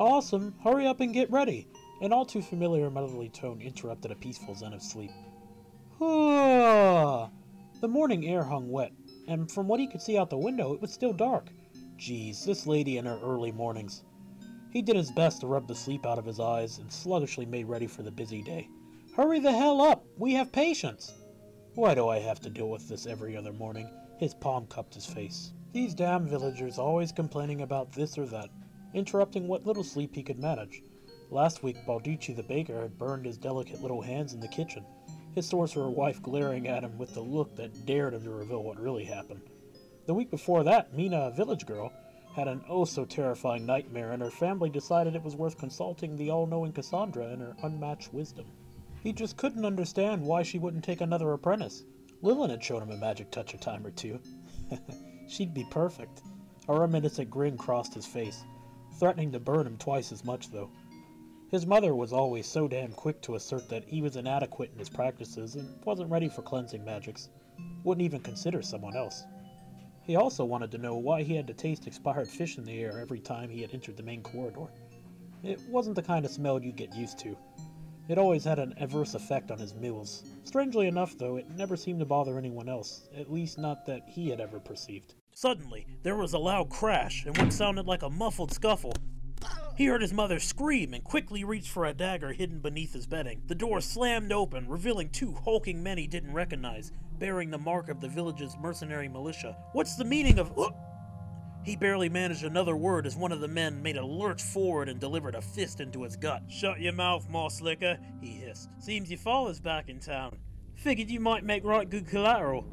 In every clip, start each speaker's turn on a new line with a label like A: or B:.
A: Awesome, hurry up and get ready. An all too familiar motherly tone interrupted a peaceful zen of sleep. Ah! The morning air hung wet, and from what he could see out the window, it was still dark. Geez, this lady and her early mornings. He did his best to rub the sleep out of his eyes and sluggishly made ready for the busy day. Hurry the hell up! We have patience! Why do I have to deal with this every other morning? His palm cupped his face. These damn villagers always complaining about this or that, interrupting what little sleep he could manage. Last week, Balducci the baker had burned his delicate little hands in the kitchen, his sorcerer wife glaring at him with the look that dared him to reveal what really happened. The week before that, Mina, a village girl, had an oh-so-terrifying nightmare, and her family decided it was worth consulting the all-knowing Cassandra and her unmatched wisdom. He just couldn't understand why she wouldn't take another apprentice. Lillian had shown him a magic touch a time or two. She'd be perfect. A reminiscent grin crossed his face, threatening to burn him twice as much, though. His mother was always so damn quick to assert that he was inadequate in his practices and wasn't ready for cleansing magics. Wouldn't even consider someone else. He also wanted to know why he had to taste expired fish in the air every time he had entered the main corridor. It wasn't the kind of smell you'd get used to. It always had an adverse effect on his meals. Strangely enough, though, it never seemed to bother anyone else, at least not that he had ever perceived. Suddenly, there was a loud crash and what sounded like a muffled scuffle. He heard his mother scream and quickly reached for a dagger hidden beneath his bedding. The door slammed open, revealing two hulking men he didn't recognize, bearing the mark of the village's mercenary militia. What's the meaning of... He barely managed another word as one of the men made a lurch forward and delivered a fist into his gut. Shut your mouth, Moss Slicker, he hissed. Seems your father's back in town. Figured you might make right good collateral.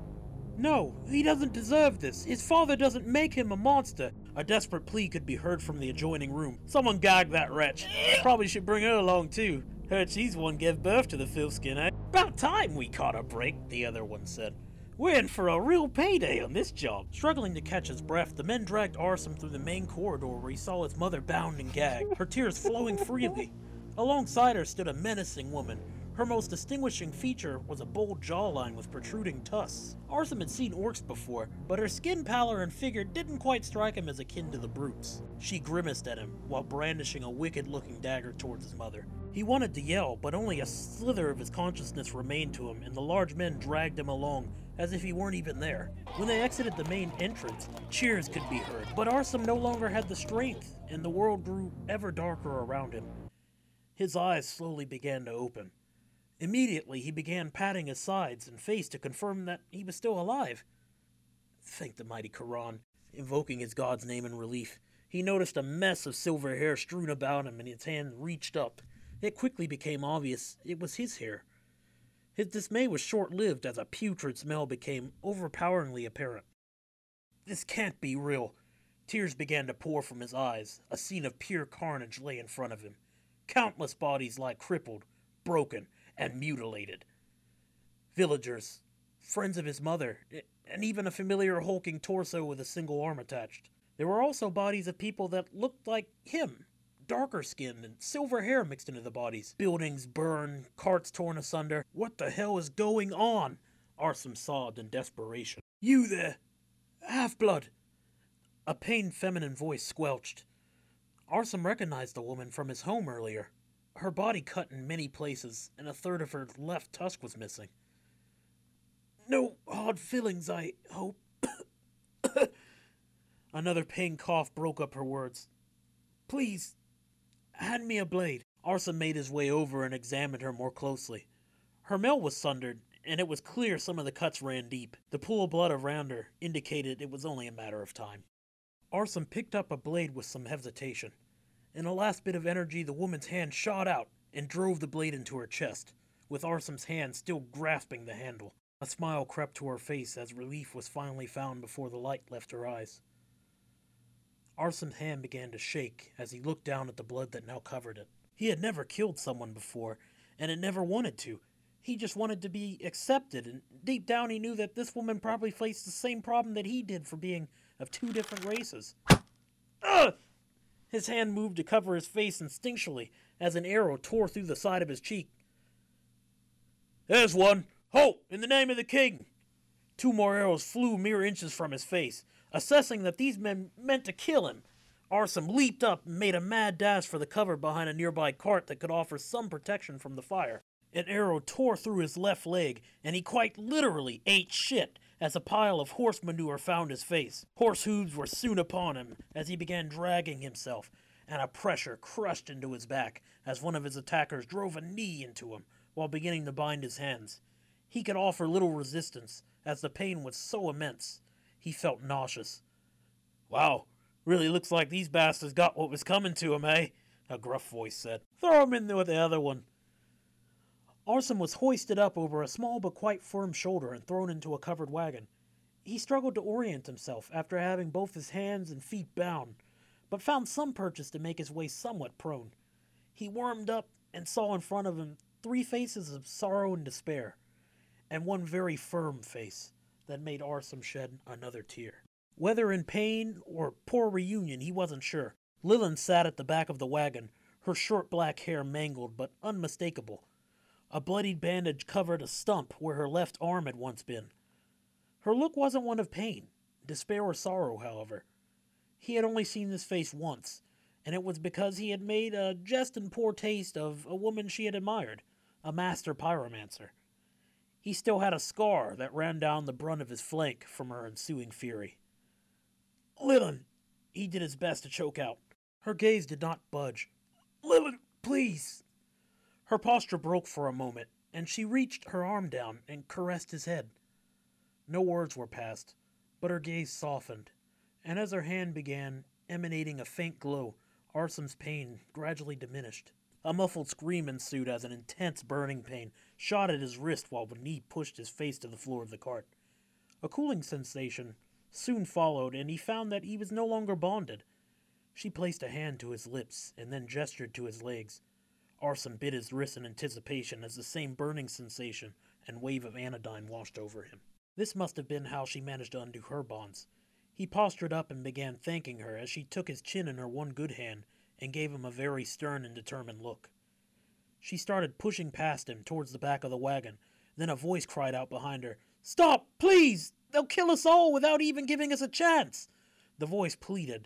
A: No, he doesn't deserve this. His father doesn't make him a monster. A desperate plea could be heard from the adjoining room. Someone gag that wretch. Probably should bring her along too. Heard she's one gave birth to the filthskin, eh? About time we caught a break, the other one said. We're in for a real payday on this job. Struggling to catch his breath, the men dragged Arsum through the main corridor where he saw his mother bound and gagged, her tears flowing freely. Alongside her stood a menacing woman. Her most distinguishing feature was a bold jawline with protruding tusks. Arsum had seen orcs before, but her skin pallor and figure didn't quite strike him as akin to the brutes. She grimaced at him, while brandishing a wicked-looking dagger towards his mother. He wanted to yell, but only a slither of his consciousness remained to him, and the large men dragged him along, as if he weren't even there. When they exited the main entrance, cheers could be heard, but Arsum no longer had the strength, and the world grew ever darker around him. His eyes slowly began to open. Immediately, he began patting his sides and face to confirm that he was still alive. Thank the mighty Quran. Invoking his god's name in relief, he noticed a mess of silver hair strewn about him, and his hand reached up. It quickly became obvious it was his hair. His dismay was short-lived as a putrid smell became overpoweringly apparent. This can't be real. Tears began to pour from his eyes. A scene of pure carnage lay in front of him. Countless bodies lie crippled, broken, and mutilated. Villagers, friends of his mother, and even a familiar hulking torso with a single arm attached. There were also bodies of people that looked like him, darker skinned and silver hair mixed into the bodies. Buildings burned, carts torn asunder. What the hell is going on? Arsum sobbed in desperation. You there! Half-blood! A pained feminine voice squelched. Arsum recognized the woman from his home earlier. Her body cut in many places, and a third of her left tusk was missing. No hard feelings, I hope. Another pained cough broke up her words. Please, hand me a blade. Arsum made his way over and examined her more closely. Her mail was sundered, and it was clear some of the cuts ran deep. The pool of blood around her indicated it was only a matter of time. Arsum picked up a blade with some hesitation. In a last bit of energy, the woman's hand shot out and drove the blade into her chest, with Arsum's hand still grasping the handle. A smile crept to her face as relief was finally found before the light left her eyes. Arsum's hand began to shake as he looked down at the blood that now covered it. He had never killed someone before, and had nenever wanted to. He just wanted to be accepted, and deep down he knew that this woman probably faced the same problem that he did for being of two different races. Ugh! His hand moved to cover his face instinctually as an arrow tore through the side of his cheek. There's one! Halt! In the name of the king! 2 more arrows flew mere inches from his face. Assessing that these men meant to kill him, Arsum leaped up and made a mad dash for the cover behind a nearby cart that could offer some protection from the fire. An arrow tore through his left leg, and he quite literally ate shit as a pile of horse manure found his face. Horse hooves were soon upon him as he began dragging himself, and a pressure crushed into his back as one of his attackers drove a knee into him while beginning to bind his hands. He could offer little resistance as the pain was so immense. He felt nauseous. "Wow, really looks like these bastards got what was coming to him, eh?" a gruff voice said. "Throw him in there with the other one." Arsum was hoisted up over a small but quite firm shoulder and thrown into a covered wagon. He struggled to orient himself after having both his hands and feet bound, but found some purchase to make his way somewhat prone. He wormed up and saw in front of him 3 faces of sorrow and despair, and one very firm face that made Arsum shed another tear. Whether in pain or poor reunion, he wasn't sure. Lillian sat at the back of the wagon, her short black hair mangled but unmistakable. A bloodied bandage covered a stump where her left arm had once been. Her look wasn't one of pain, despair, or sorrow, however. He had only seen this face once, and it was because he had made a jest in poor taste of a woman she had admired, a master pyromancer. He still had a scar that ran down the brunt of his flank from her ensuing fury. "Lillian," he did his best to choke out. Her gaze did not budge. "Lillian, please." Her posture broke for a moment, and she reached her arm down and caressed his head. No words were passed, but her gaze softened, and as her hand began emanating a faint glow, Arsum's pain gradually diminished. A muffled scream ensued as an intense burning pain shot at his wrist while the knee pushed his face to the floor of the cart. A cooling sensation soon followed, and he found that he was no longer bonded. She placed a hand to his lips and then gestured to his legs. Arsum bit his wrist in anticipation as the same burning sensation and wave of anodyne washed over him. This must have been how she managed to undo her bonds. He postured up and began thanking her as she took his chin in her one good hand and gave him a very stern and determined look. She started pushing past him towards the back of the wagon. Then a voice cried out behind her, "Stop, please! They'll kill us all without even giving us a chance!" The voice pleaded.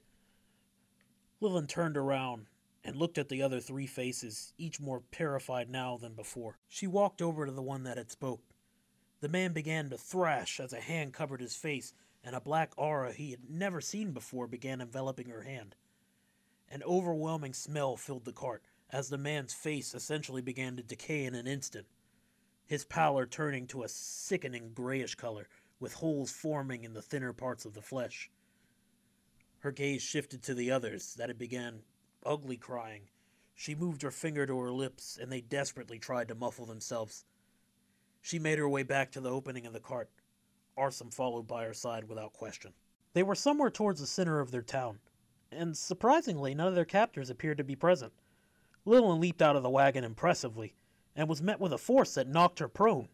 A: Lillian turned around and looked at the other 3 faces, each more terrified now than before. She walked over to the one that had spoke. The man began to thrash as a hand covered his face, and a black aura he had never seen before began enveloping her hand. An overwhelming smell filled the cart, as the man's face essentially began to decay in an instant, his pallor turning to a sickening grayish color, with holes forming in the thinner parts of the flesh. Her gaze shifted to the others that had began ugly crying. She moved her finger to her lips, and they desperately tried to muffle themselves. She made her way back to the opening of the cart. Arsum followed by her side without question. They were somewhere towards the center of their town, and surprisingly, none of their captors appeared to be present. Lillian leaped out of the wagon impressively, and was met with a force that knocked her prone.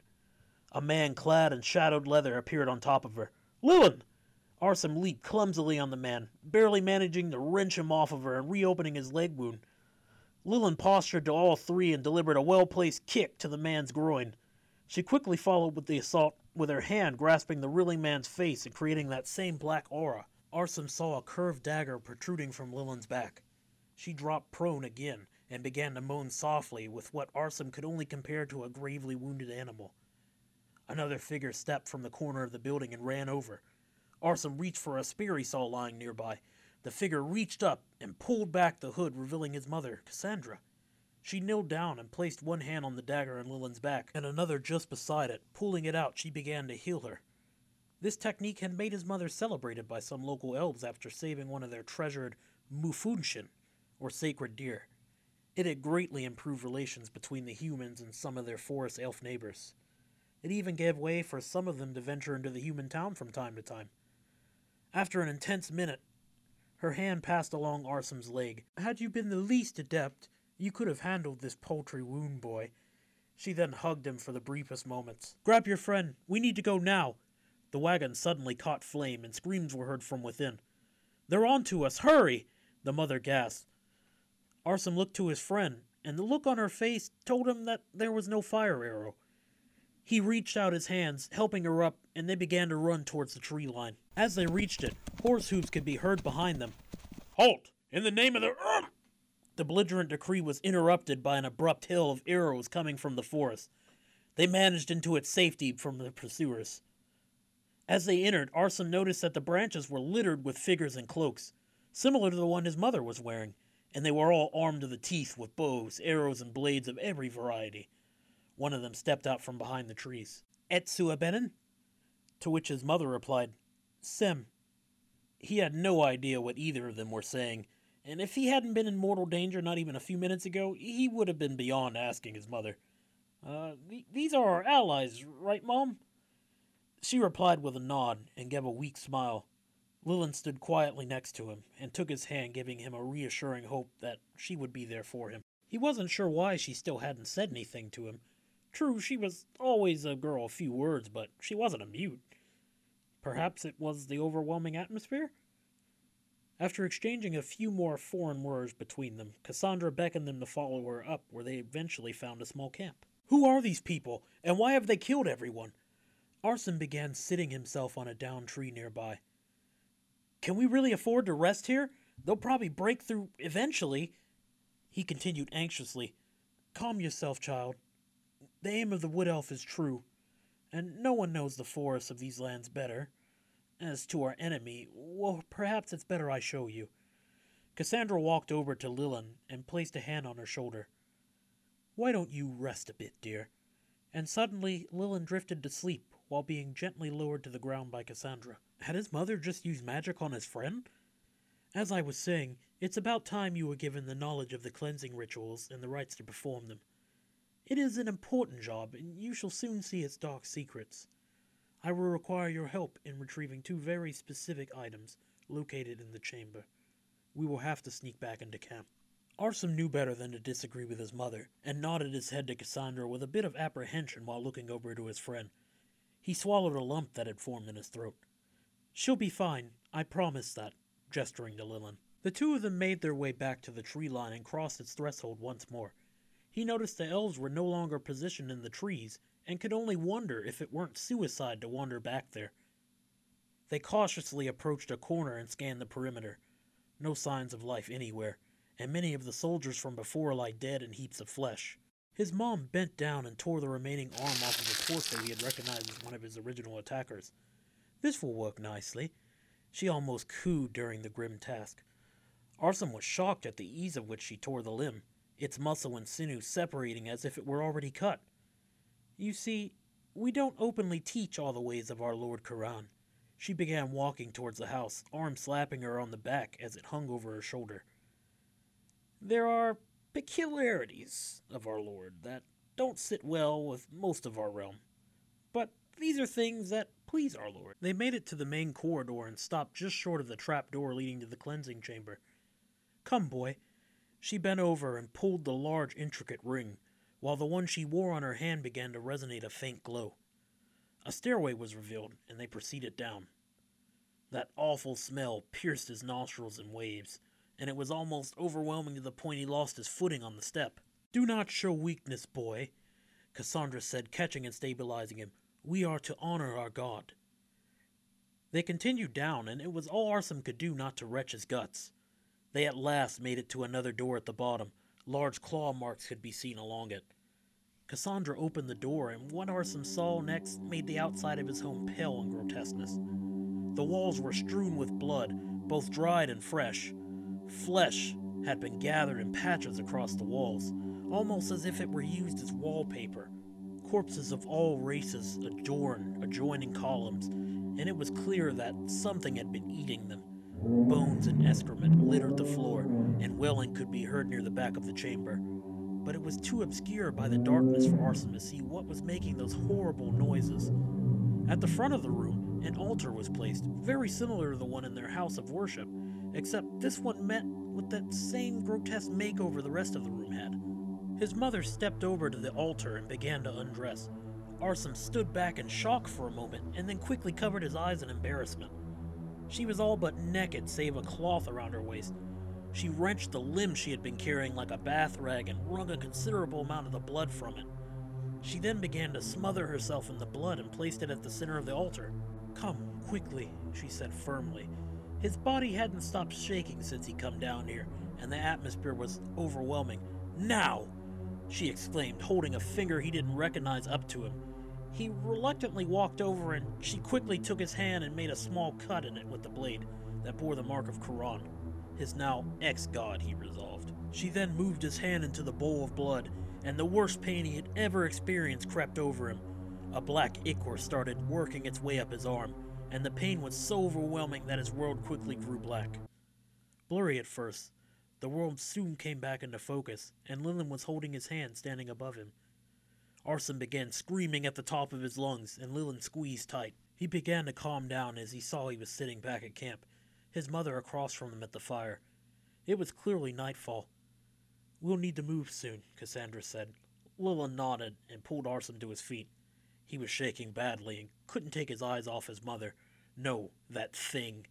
A: A man clad in shadowed leather appeared on top of her. "Lillian!" Arsum leaped clumsily on the man, barely managing to wrench him off of her and reopening his leg wound. Lillian postured to all 3 and delivered a well-placed kick to the man's groin. She quickly followed with the assault, with her hand grasping the reeling man's face and creating that same black aura. Arsum saw a curved dagger protruding from Lillian's back. She dropped prone again and began to moan softly with what Arsum could only compare to a gravely wounded animal. Another figure stepped from the corner of the building and ran over. Arsum reached for a spear he saw lying nearby. The figure reached up and pulled back the hood, revealing his mother, Cassandra. She knelt down and placed one hand on the dagger in Lillian's back, and another just beside it. Pulling it out, she began to heal her. This technique had made his mother celebrated by some local elves after saving one of their treasured mufunshin, or sacred deer. It had greatly improved relations between the humans and some of their forest elf neighbors. It even gave way for some of them to venture into the human town from time to time. After an intense minute, her hand passed along Arsum's leg. "Had you been the least adept, you could have handled this paltry wound, boy." She then hugged him for the briefest moments. "Grab your friend. We need to go now." The wagon suddenly caught flame, and screams were heard from within. "They're on to us! Hurry!" the mother gasped. Arsum looked to his friend, and the look on her face told him that there was no fire arrow. He reached out his hands, helping her up, and they began to run towards the tree line. As they reached it, horse hooves could be heard behind them. "Halt! In the name of the... The belligerent decree was interrupted by an abrupt hail of arrows coming from the forest. They managed into its safety from the pursuers. As they entered, Arsum noticed that the branches were littered with figures in cloaks, similar to the one his mother was wearing, and they were all armed to the teeth with bows, arrows, and blades of every variety. One of them stepped out from behind the trees. Etsu Abenin? To which his mother replied, Sem. He had no idea what either of them were saying, and if he hadn't been in mortal danger not even a few minutes ago, he would have been beyond asking his mother. These are our allies, right, Mom? She replied with a nod and gave a weak smile. Lillian stood quietly next to him and took his hand, giving him a reassuring hope that she would be there for him. He wasn't sure why she still hadn't said anything to him. True, she was always a girl of few words, but she wasn't a mute. Perhaps it was the overwhelming atmosphere? After exchanging a few more foreign words between them, Cassandra beckoned them to follow her up, where they eventually found a small camp. Who are these people, and why have they killed everyone? Arsum began sitting himself on a downed tree nearby. Can we really afford to rest here? They'll probably break through eventually. He continued anxiously. Calm yourself, child. The aim of the Wood Elf is true, and no one knows the forests of these lands better. As to our enemy, well, perhaps it's better I show you. Cassandra walked over to Lillian and placed a hand on her shoulder. Why don't you rest a bit, dear? And suddenly Lillian drifted to sleep while being gently lowered to the ground by Cassandra. Had his mother just used magic on his friend? As I was saying, it's about time you were given the knowledge of the cleansing rituals and the rites to perform them. It is an important job, and you shall soon see its dark secrets. I will require your help in retrieving 2 very specific items located in the chamber. We will have to sneak back into camp. Arsum knew better than to disagree with his mother, and nodded his head to Cassandra with a bit of apprehension while looking over to his friend. He swallowed a lump that had formed in his throat. She'll be fine, I promise that, gesturing to Lillian. The 2 of them made their way back to the tree line and crossed its threshold once more. He noticed the elves were no longer positioned in the trees, and could only wonder if it weren't suicide to wander back there. They cautiously approached a corner and scanned the perimeter. No signs of life anywhere, and many of the soldiers from before lie dead in heaps of flesh. His mom bent down and tore the remaining arm off of the torso he had recognized as one of his original attackers. This will work nicely, she almost cooed during the grim task. Arsum was shocked at the ease of which she tore the limb, its muscle and sinew separating as if it were already cut. You see, we don't openly teach all the ways of our Lord Quran. She began walking towards the house, arm slapping her on the back as it hung over her shoulder. There are peculiarities of our Lord that don't sit well with most of our realm. But these are things that please our Lord. They made it to the main corridor and stopped just short of the trap door leading to the cleansing chamber. Come, boy. She bent over and pulled the large, intricate ring, while the one she wore on her hand began to resonate a faint glow. A stairway was revealed, and they proceeded down. That awful smell pierced his nostrils in waves, and it was almost overwhelming to the point he lost his footing on the step. Do not show weakness, boy, Cassandra said, catching and stabilizing him. We are to honor our God. They continued down, and it was all Arsum could do not to retch his guts. They at last made it to another door at the bottom. Large claw marks could be seen along it. Cassandra opened the door, and what Arsum saw next made the outside of his home pale in grotesqueness. The walls were strewn with blood, both dried and fresh. Flesh had been gathered in patches across the walls, almost as if it were used as wallpaper. Corpses of all races adorned adjoining columns, and it was clear that something had been eating them. Bones and excrement littered the floor, and wailing could be heard near the back of the chamber. But it was too obscure by the darkness for Arsum to see what was making those horrible noises. At the front of the room, an altar was placed, very similar to the one in their house of worship, except this one met with that same grotesque makeover the rest of the room had. His mother stepped over to the altar and began to undress. Arsum stood back in shock for a moment, and then quickly covered his eyes in embarrassment. She was all but naked, save a cloth around her waist. She wrenched the limb she had been carrying like a bath rag and wrung a considerable amount of the blood from it. She then began to smother herself in the blood and placed it at the center of the altar. Come, quickly, she said firmly, His body hadn't stopped shaking since he come down here, and the atmosphere was overwhelming. "Now!" she exclaimed, holding a finger he didn't recognize up to him. He reluctantly walked over, and she quickly took his hand and made a small cut in it with the blade that bore the mark of Quran, his now ex-god, he resolved. She then moved his hand into the bowl of blood, and the worst pain he had ever experienced crept over him. A black ichor started working its way up his arm, and the pain was so overwhelming that his world quickly grew black. Blurry at first, the world soon came back into focus, and Lilin was holding his hand standing above him. Arson began screaming at the top of his lungs, and Lilin squeezed tight. He began to calm down as he saw he was sitting back at camp, his mother across from him at the fire. It was clearly nightfall. "We'll need to move soon," Cassandra said. Lilin nodded and pulled Arson to his feet. He was shaking badly and couldn't take his eyes off his mother. No, that thing.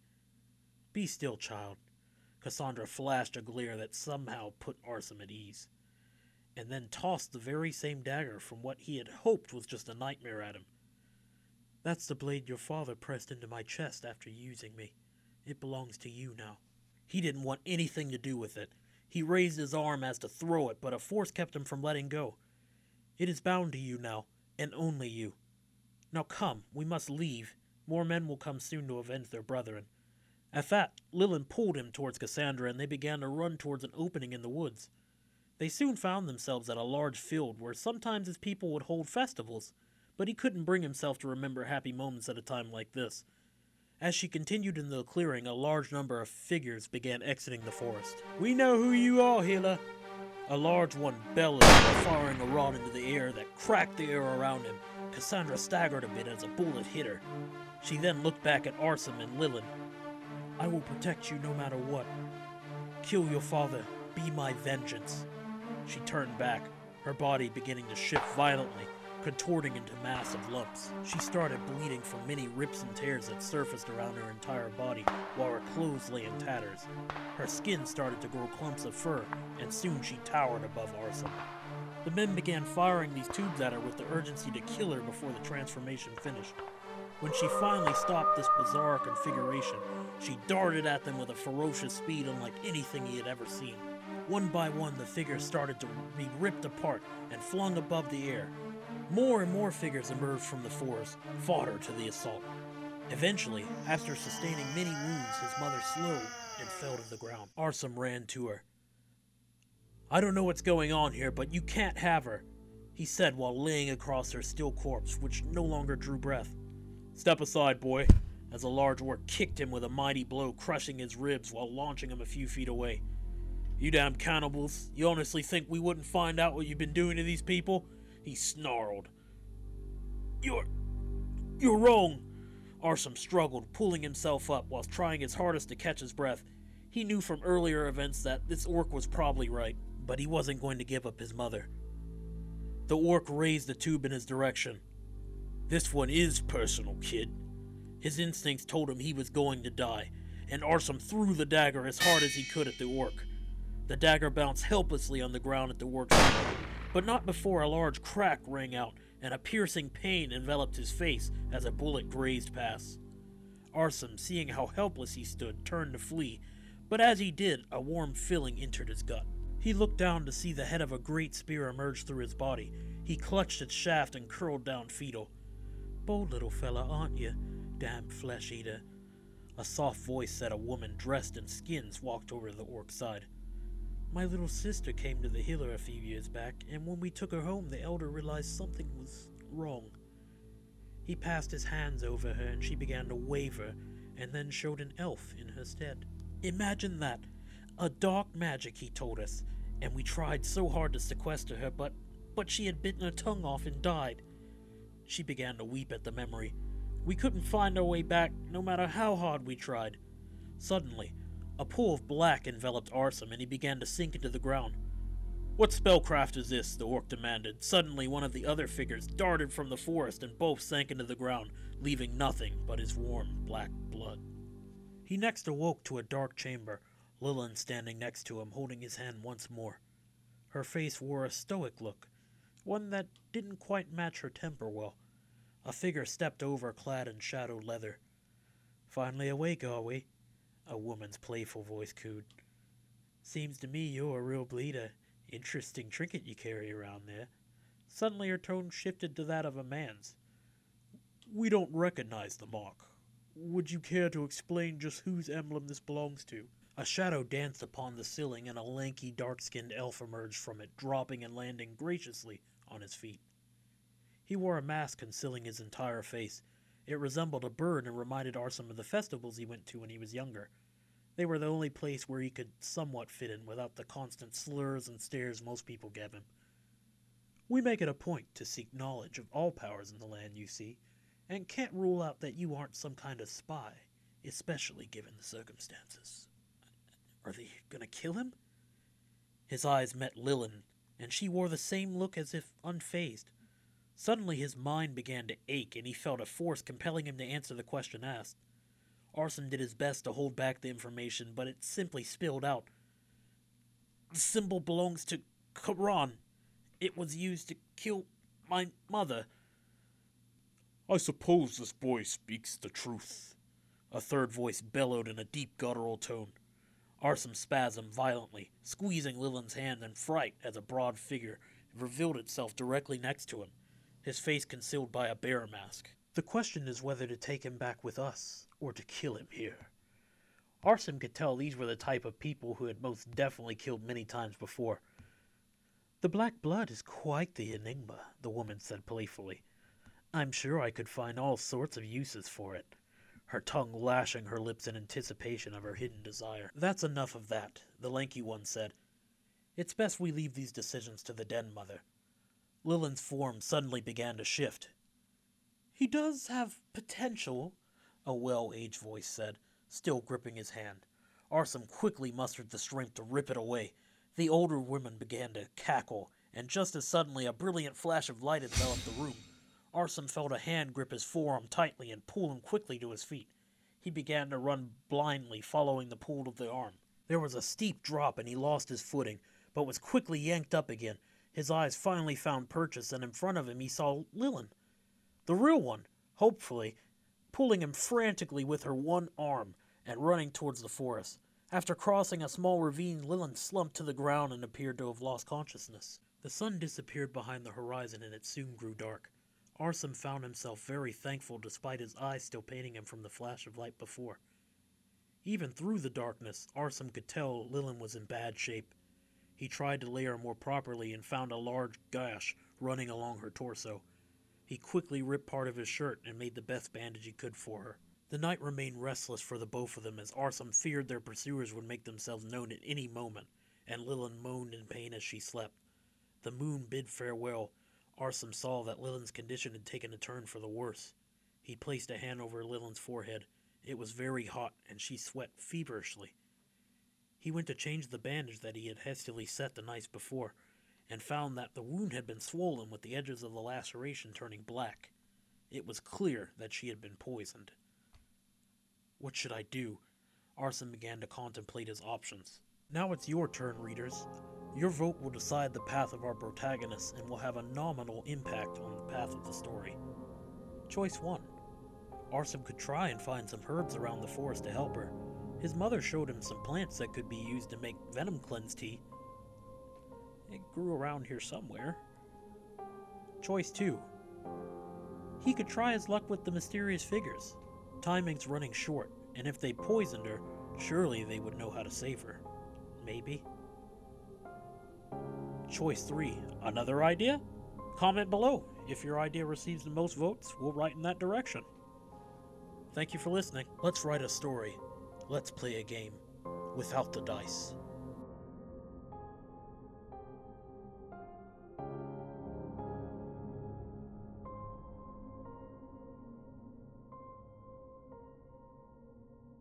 A: "Be still, child." Cassandra flashed a glare that somehow put Arson at ease, and then tossed the very same dagger from what he had hoped was just a nightmare at him. "That's the blade your father pressed into my chest after using me. It belongs to you now." He didn't want anything to do with it. He raised his arm as to throw it, but a force kept him from letting go. "It is bound to you now, and only you. Now come, we must leave. More men will come soon to avenge their brethren." At that, Lilin pulled him towards Cassandra, and they began to run towards an opening in the woods. They soon found themselves at a large field where sometimes his people would hold festivals, but he couldn't bring himself to remember happy moments at a time like this. As she continued in the clearing, a large number of figures began exiting the forest. "We know who you are, healer." A large one bellowed, firing a rod into the air that cracked the air around him. Cassandra staggered a bit as a bullet hit her. She then looked back at Arson and Lilin. "I will protect you no matter what. Kill your father. Be my vengeance." She turned back, her body beginning to shift violently, contorting into massive lumps. She started bleeding from many rips and tears that surfaced around her entire body, while her clothes lay in tatters. Her skin started to grow clumps of fur, and soon she towered above Arson. The men began firing these tubes at her with the urgency to kill her before the transformation finished. When she finally stopped this bizarre configuration, she darted at them with a ferocious speed unlike anything he had ever seen. One by one, the figures started to be ripped apart and flung above the air. More and more figures emerged from the forest, fodder to the assault. Eventually, after sustaining many wounds, his mother slowed and fell to the ground. Arson ran to her. "I don't know what's going on here, but you can't have her," he said while laying across her still corpse, which no longer drew breath. "Step aside, boy," as a large orc kicked him with a mighty blow, crushing his ribs while launching him a few feet away. "You damn cannibals, you honestly think we wouldn't find out what you've been doing to these people?" he snarled. You're wrong." Arson struggled, pulling himself up while trying his hardest to catch his breath. He knew from earlier events that this orc was probably right, but he wasn't going to give up his mother. The orc raised the tube in his direction. "This one is personal, kid." His instincts told him he was going to die, and Arson threw the dagger as hard as he could at the orc. The dagger bounced helplessly on the ground at the orc's feet, but not before a large crack rang out and a piercing pain enveloped his face as a bullet grazed past. Arson, seeing how helpless he stood, turned to flee, but as he did, a warm feeling entered his gut. He looked down to see the head of a great spear emerge through his body. He clutched its shaft and curled down fetal. "Bold little fella, aren't you, damn flesh-eater?" A soft voice said. A woman dressed in skins walked over to the orc's side. "My little sister came to the healer a few years back, and when we took her home, the elder realized something was wrong. He passed his hands over her, and she began to waver, and then showed an elf in her stead. Imagine that! A dark magic, he told us, and we tried so hard to sequester her, but she had bitten her tongue off and died." She began to weep at the memory. "We couldn't find our way back, no matter how hard we tried." Suddenly, a pool of black enveloped Arson, and he began to sink into the ground. "What spellcraft is this?" the orc demanded. Suddenly, one of the other figures darted from the forest, and both sank into the ground, leaving nothing but his warm, black blood. He next awoke to a dark chamber, Lilin standing next to him, holding his hand once more. Her face wore a stoic look, one that didn't quite match her temper well. A figure stepped over, clad in shadowed leather. "Finally awake, are we?" a woman's playful voice cooed. Seems to me you're a real bleeder. Interesting trinket you carry around there. Suddenly her tone shifted to that of a man's. We don't recognize the mark. Would you care to explain just whose emblem this belongs to? A shadow danced upon the ceiling, and a lanky, dark-skinned elf emerged from it, dropping and landing graciously on his feet. He wore a mask concealing his entire face. It resembled a bird and reminded Arsum of the festivals he went to when he was younger. They were the only place where he could somewhat fit in without the constant slurs and stares most people gave him. We make it a point to seek knowledge of all powers in the land, you see, and can't rule out that you aren't some kind of spy, especially given the circumstances. Are they gonna kill him? His eyes met Lillian, and she wore the same look as if unfazed. Suddenly his mind began to ache, and he felt a force compelling him to answer the question asked. Arsum did his best to hold back the information, but it simply spilled out. The symbol belongs to Karan. It was used to kill my mother. I suppose this boy speaks the truth, a third voice bellowed in a deep guttural tone. Arsum spasmed violently, squeezing Lillian's hand in fright as a broad figure revealed itself directly next to him, his face concealed by a bear mask. The question is whether to take him back with us, or to kill him here. Arsum could tell these were the type of people who had most definitely killed many times before. The black blood is quite the enigma, the woman said playfully. I'm sure I could find all sorts of uses for it, her tongue lashing her lips in anticipation of her hidden desire. That's enough of that, the lanky one said. It's best we leave these decisions to the Den Mother. Lillian's form suddenly began to shift. He does have potential, a well-aged voice said, still gripping his hand. Arsum quickly mustered the strength to rip it away. The older woman began to cackle, and just as suddenly a brilliant flash of light enveloped the room. Arsum felt a hand grip his forearm tightly and pull him quickly to his feet. He began to run blindly, following the pull of the arm. There was a steep drop, and he lost his footing, but was quickly yanked up again. His eyes finally found purchase, and in front of him he saw Lillian, the real one, hopefully, pulling him frantically with her one arm and running towards the forest. After crossing a small ravine, Lillian slumped to the ground and appeared to have lost consciousness. The sun disappeared behind the horizon, and it soon grew dark. Arsum found himself very thankful despite his eyes still paining him from the flash of light before. Even through the darkness, Arsum could tell Lillian was in bad shape. He tried to lay her more properly and found a large gash running along her torso. He quickly ripped part of his shirt and made the best bandage he could for her. The night remained restless for the both of them, as Arsum feared their pursuers would make themselves known at any moment, and Lillian moaned in pain as she slept. The moon bid farewell. Arsum saw that Lillian's condition had taken a turn for the worse. He placed a hand over Lillian's forehead. It was very hot, and she sweat feverishly. He went to change the bandage that he had hastily set the night before, and found that the wound had been swollen, with the edges of the laceration turning black. It was clear that she had been poisoned. What should I do? Arsum began to contemplate his options. Now it's your turn, readers. Your vote will decide the path of our protagonist and will have a nominal impact on the path of the story. Choice 1. Arsum could try and find some herbs around the forest to help her. His mother showed him some plants that could be used to make venom cleanse tea. It grew around here somewhere. Choice 2. He could try his luck with the mysterious figures. Timing's running short, and if they poisoned her, surely they would know how to save her. Maybe. Choice 3. Another idea? Comment below. If your idea receives the most votes, we'll write in that direction. Thank you for listening. Let's write a story. Let's play a game without the dice.